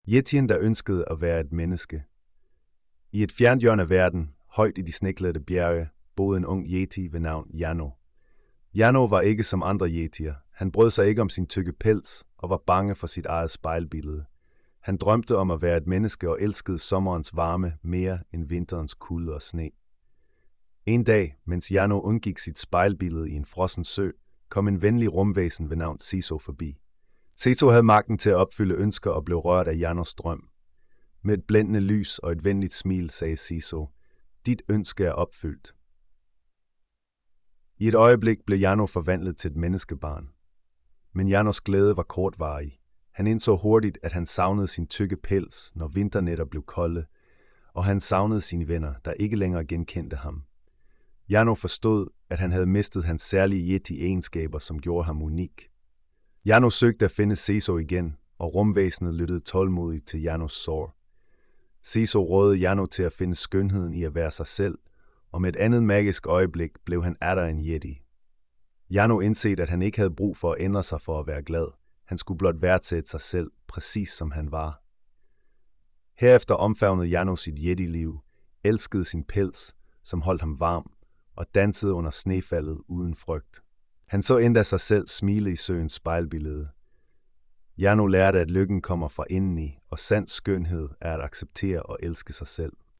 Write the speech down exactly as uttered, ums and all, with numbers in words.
Yetien, der ønskede at være et menneske. I et fjernt hjørne af verden, højt i de sneklædte bjerge, boede en ung yeti ved navn Yano. Yano var ikke som andre yetier. Han brød sig ikke om sin tykke pels og var bange for sit eget spejlbillede. Han drømte om at være et menneske og elskede sommerens varme mere end vinterens kulde og sne. En dag, mens Yano undgik sit spejlbillede i en frossen sø, kom en venlig rumvæsen ved navn Siso forbi. Siso havde magten til at opfylde ønsker og blev rørt af Yanos drøm. Med et blændende lys og et venligt smil sagde Siso, dit ønske er opfyldt. I et øjeblik blev Yano forvandlet til et menneskebarn. Men Yanos glæde var kortvarig. Han indså hurtigt, at han savnede sin tykke pels, når vinternætter blev kolde, og han savnede sine venner, der ikke længere genkendte ham. Yano forstod, at han havde mistet hans særlige yeti-egenskaber, som gjorde ham unik. Yano søgte at finde Siso igen, og rumvæsenet lyttede tålmodigt til Yanos sår. Siso rådede Yano til at finde skønheden i at være sig selv, og med et andet magisk øjeblik blev han atter en yeti. Yano indset, at han ikke havde brug for at ændre sig for at være glad. Han skulle blot værdsætte sig selv, præcis som han var. Herefter omfavnede Yano sit yeti-liv, elskede sin pels, som holdt ham varm, og dansede under snefaldet uden frygt. Han så endda sig selv smile i søens spejlbillede. Yano lærte, at lykken kommer fra indeni, og sand skønhed er at acceptere og elske sig selv.